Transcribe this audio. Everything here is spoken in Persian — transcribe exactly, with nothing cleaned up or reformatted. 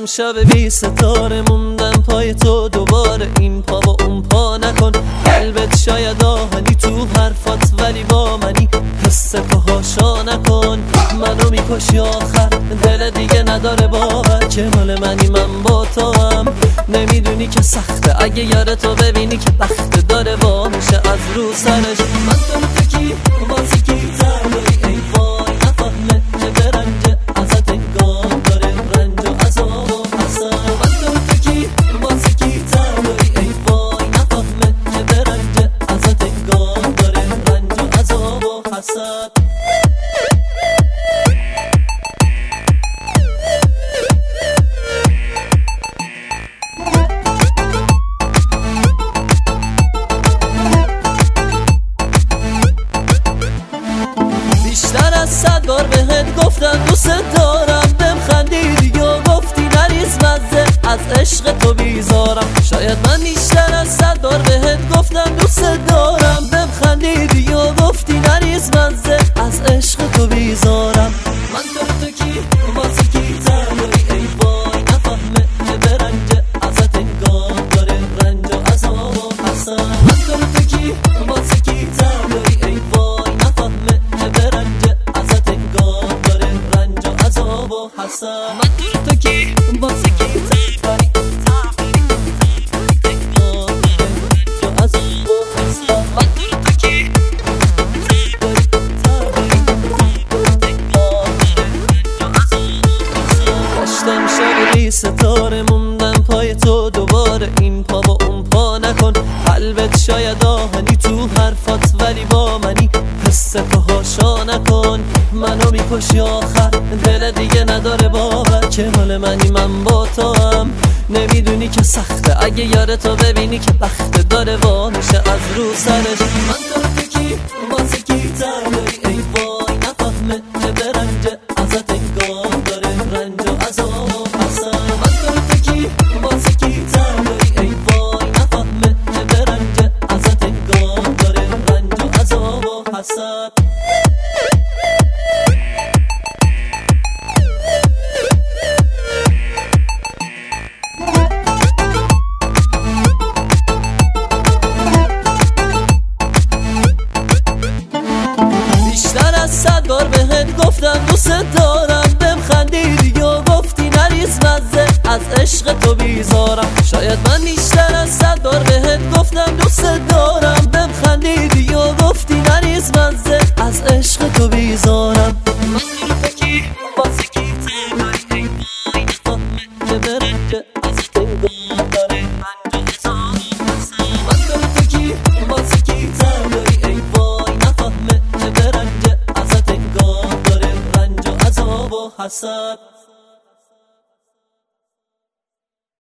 شب بی ستاره موندم پای تو، دوباره این پا و اون پا نکن. قلبت شاید آهنی تو حرفات ولی با منی، حس پاهاشا نکن. منو میکشی آخر، دل دیگه نداره باور که مال منی من با تو هم. نمیدونی که سخته اگه یار تو ببینی که بخت داره با میشه از رو سرش. من تو تکی واسه کی ترداری ای وای، نفهمه که برنجه ازت انگام داره رنج و عذاب و حسن. من تو تکی واسه کی ترداری ای وای، نفهمه که برنجه ازت انگام داره رنج و عذاب و حسن. بیشتر از صد بار بهت گفتم دوست دارم، بهم خندیدی و گفتی نریز مزه از عشق تو بیزارم. شاید من بیشتر از صد بار بهت گفتم دوست دارم، بهم خندیدی و گفتی نریز مزه از عشق تو بیزارم. من تو تو کی واسه کی ترداری ای وای، نفهمه که برنجه ازت انگام داره رنج و عذاب و حسن. من تو تو کی واسه کی ترداری ای وای، نفهمه که برنجه ازت انگام داره رنج و عذاب و حسن. من تو تو کی واسه کی ترداری ستاره موندم پای تو، دوباره این پا و اون پا نکن. قلبت شاید آهنی تو حرفات ولی با منی، حس پاهاشا نکن. منو میکشی آخر، دل دیگه نداره باور که مال منی من با تو هم. نمیدونی که سخته اگه یار تو ببینی که بخت داره وا میشه از رو سرش. من تو تکی واسه کی ترداری ای وای، نفهمه که برنجه ازت انگام داره رنج و عذاب و حسن. من تو تکی واسه کی ترداری ای وای، نفهمه که برنجه ازت انگام داره رنج و عذاب و حسن. بیشتر از صد بار بهت گفتم دوست دارم، بهم خندیدی و گفتی نریز مزه از عشق تو بیزارم. شاید من بیشتر از صد بار بهت گفتم دوست دارم، بهم خندیدی و گفتی نریز مزه از عشق تو بیزارم. من تو کی واسه کی ترداری ای وای، نفهمه که برنجه ازت انگام داره رنج و عذاب و حسن. من تو کی واسه کی ترداری ای وای، نفهمه که برنجه ازت انگام داره رنج و عذاب و حسن.